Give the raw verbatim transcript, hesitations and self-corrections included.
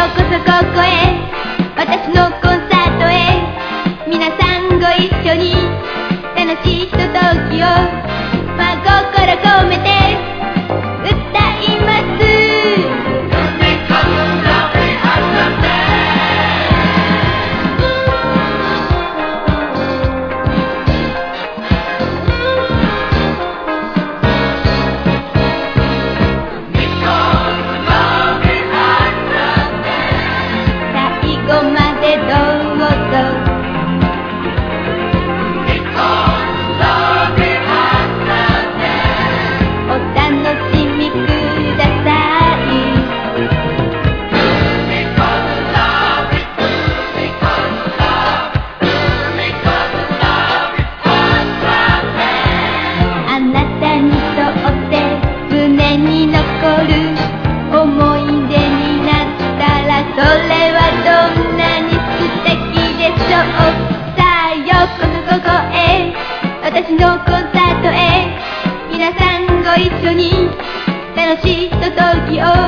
こそここへ、私のコンサートへ、皆さんご一緒に楽しいひとときを、真心込めて歌います。最後までどうぞ。思い出になったらそれはどんなに素敵でしょう。さあようこそここへ、私のコンサートへ、皆さんご一緒に楽しいひとときを